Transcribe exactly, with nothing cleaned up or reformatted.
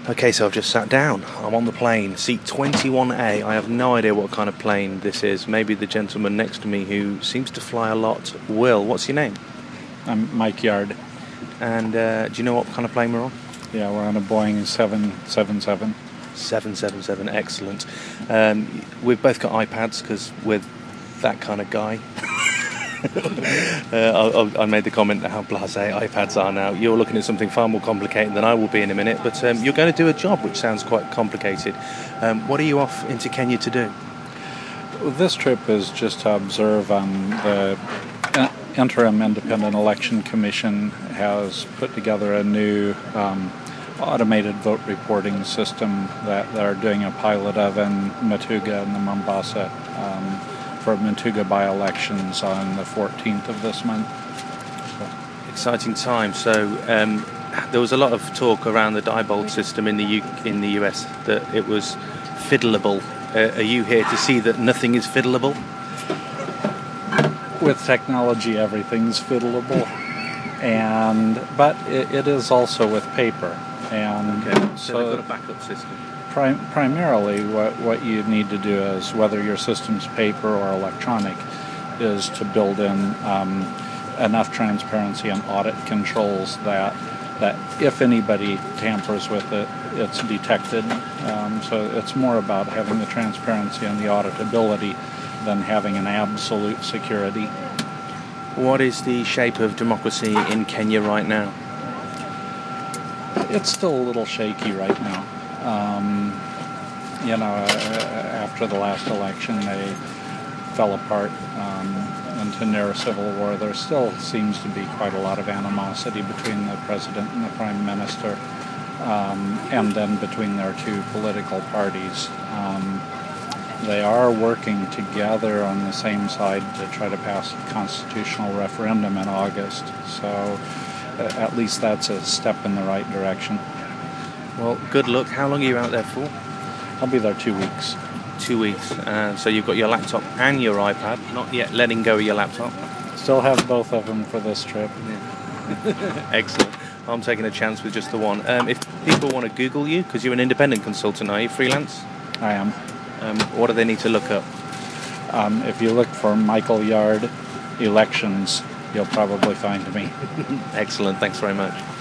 Okay, so I've just sat down. I'm on the plane, seat twenty-one A. I have no idea what kind of plane this is. Maybe the gentleman next to me who seems to fly a lot will. What's your name? I'm Mike Yard. And uh, do you know what kind of plane we're on? Yeah, we're on a Boeing seven seventy-seven. seven seventy-seven, excellent. Um, we've both got iPads because we're that kind of guy. uh, I, I made the comment how blasé iPads are now. You're looking at something far more complicated than I will be in a minute, but um, you're going to do a job which sounds quite complicated. Um, what are you off into Kenya to do? This trip is just to observe um, the Interim Independent Election Commission has put together a new um, automated vote reporting system that they're doing a pilot of in Matuga and the Mombasa um, for Matuga by-elections on the fourteenth of this month. So. Exciting time. So um, there was a lot of talk around the Diebold system in the U- in the U S that it was fiddleable. Uh, are you here to see that nothing is fiddleable? With technology, everything's fiddleable, and but it, it is also with paper. And okay. So, so they've got a backup system. Prim- primarily, what what you need to do is, whether your system's paper or electronic, is to build in um, enough transparency and audit controls that that if anybody tampers with it, it's detected. Um, so it's more about having the transparency and the auditability than having an absolute security. What is the shape of democracy in Kenya right now? It's still a little shaky right now. Um, you know, uh, after the last election, they fell apart um, into near civil war. There still seems to be quite a lot of animosity between the president and the prime minister, um, and then between their two political parties. Um, They are working together on the same side to try to pass a constitutional referendum in August. So uh, at least that's a step in the right direction. Well, good luck. How long are you out there for? I'll be there two weeks. Two weeks. Uh, so you've got your laptop and your iPad. Not yet letting go of your laptop. Still have both of them for this trip. Yeah. Excellent. I'm taking a chance with just the one. Um, if people want to Google you, because you're an independent consultant, are you freelance? I am. Um, what do they need to look up? Um, if you look for Michael Yard elections, you'll probably find me. Excellent. Thanks very much.